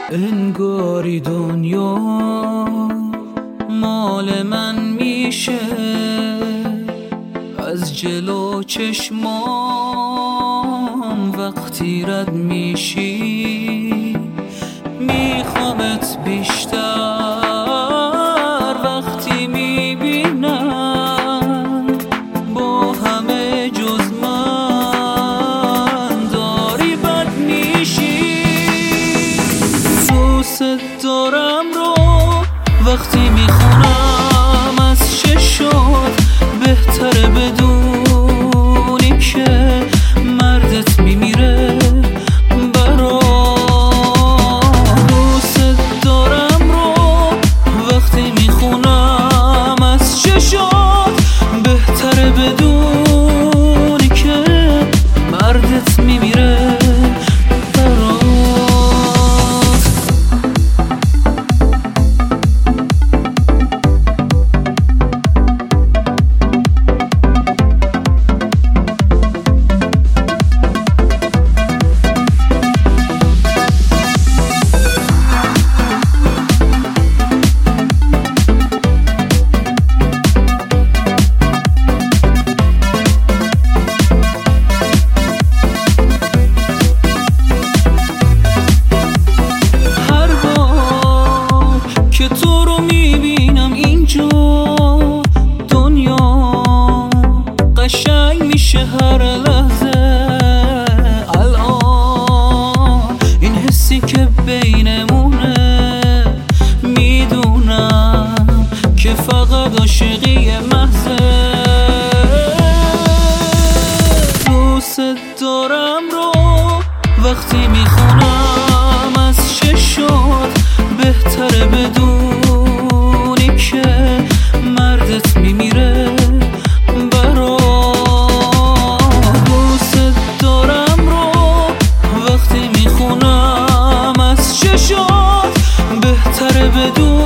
انگاری دنیا مال من میشه، از جلو چشمام وقتی رد میشی میخوامت بیشتر، وقتی میبینم با همه جز من داری بد میشی. دوست دارم رو وقتی میخونم از چشات بهتره بدونی که مردت میمیره برا. دوست دارم رو وقتی میخونم از چشات بهتره بدونی که مردت میمیره برا. که تو رو میبینم اینجا دنیا قشنگ میشه هر لحظه. الان این حسی که بینمونه میدونم که فقط عاشقی محضه. دوست دارم رو وقتی میخونم از چشات بهتره بدونی که مردت میمیره برا. دوست دارم رو وقتی میخونم از چشات بهتره بدونی